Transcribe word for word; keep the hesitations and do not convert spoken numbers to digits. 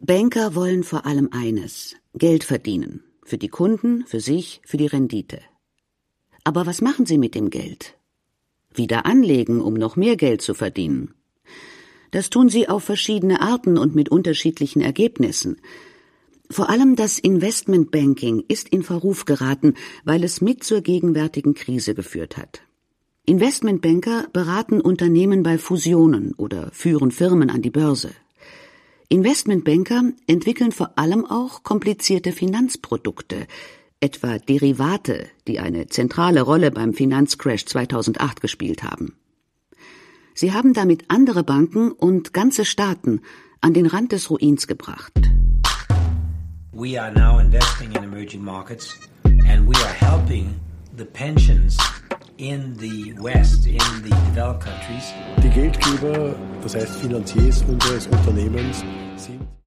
Banker wollen vor allem eines: Geld verdienen. Für die Kunden, für sich, für die Rendite. Aber was machen sie mit dem Geld? Wieder anlegen, um noch mehr Geld zu verdienen. Das tun sie auf verschiedene Arten und mit unterschiedlichen Ergebnissen. Vor allem das Investmentbanking ist in Verruf geraten, weil es mit zur gegenwärtigen Krise geführt hat. Investmentbanker beraten Unternehmen bei Fusionen oder führen Firmen an die Börse. Investmentbanker entwickeln vor allem auch komplizierte Finanzprodukte, etwa Derivate, die eine zentrale Rolle beim Finanzcrash zweitausendacht gespielt haben. Sie haben damit andere Banken und ganze Staaten an den Rand des Ruins gebracht. We are now investing in emerging markets and we are helping the pensions in the West, in the developed countries. Die Geldgeber, das heißt Finanziers unseres Unternehmens, sind